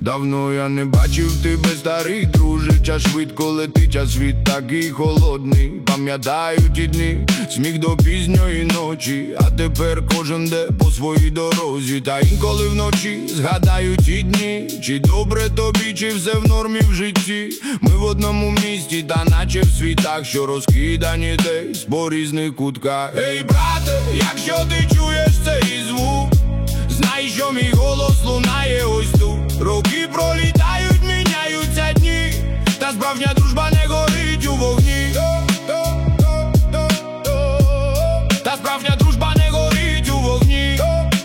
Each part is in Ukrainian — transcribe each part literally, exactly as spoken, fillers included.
Давно я не бачив тебе, старий друже. Час швидко летить, а світ такий холодний. Пам'ятаю ті дні, сміх до пізньої ночі. А тепер кожен де по своїй дорозі. Та інколи вночі згадаю ті дні. Чи добре тобі, чи все в нормі в житті. Ми в одному місті, та наче в світах, що розкидані десь по різних кутках. Ей, брате, якщо ти чуєш цей звук, знай, що мій голос лунає ось тут. Роки пролітають, міняються дні, та справжня дружба не горить у вогні. Та справжня дружба не горить у вогні.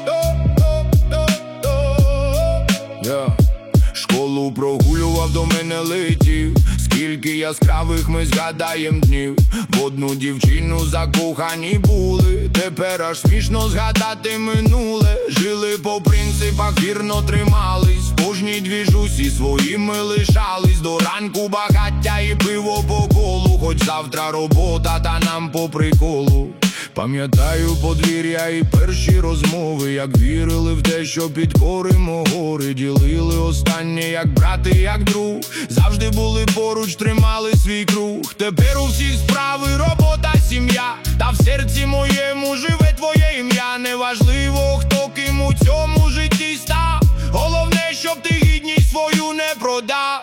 yeah. Школу прогулював, до мене летів. Скільки яскравих ми згадаєм днів. В одну дівчину закохані були. Тепер аж смішно згадати минуле. Жили по принципах, вірно тримались. В кожній двіжусі своїми лишались. До ранку багаття і пиво по колу. Хоч завтра робота, та нам по приколу. Пам'ятаю подвір'я і перші розмови, як вірили в те, що підкоримо гори. Ділили останнє, як брат і як друг. Завжди були поруч, тримали свій круг. Тепер у всіх справи, робота, сім'я. Та в серці моєму живе твоє ім'я. Неважливо, хто ким у цьому житті став. Головне, щоб ти гідність свою не продав.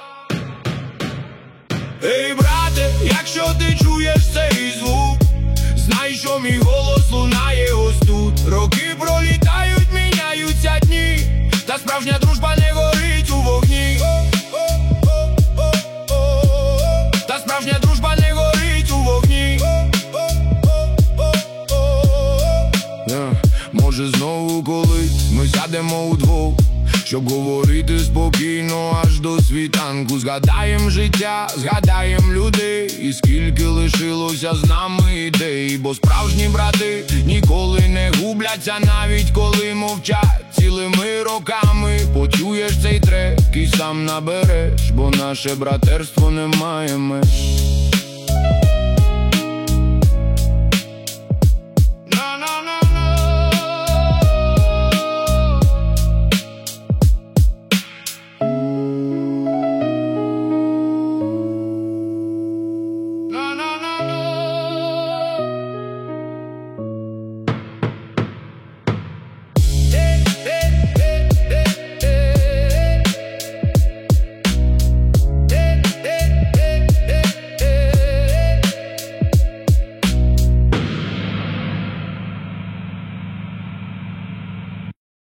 Ей, брате, якщо ти чуєш цей звук, знай, що мій голос лунає ось тут. Роки пролітають, міняються дні, та справжня дружба не горить у вогні. Та справжня дружба не горить у вогні. yeah. Може знову колись ми сядемо удвох, щоб говорити спокійно аж до світанку. Згадаєм життя, згадаєм людей, і скільки лишилося з нами ідей. Бо справжні брати ніколи не губляться, навіть коли мовчать цілими роками. Почуєш цей трек і сам набереш, бо наше братерство не має меж.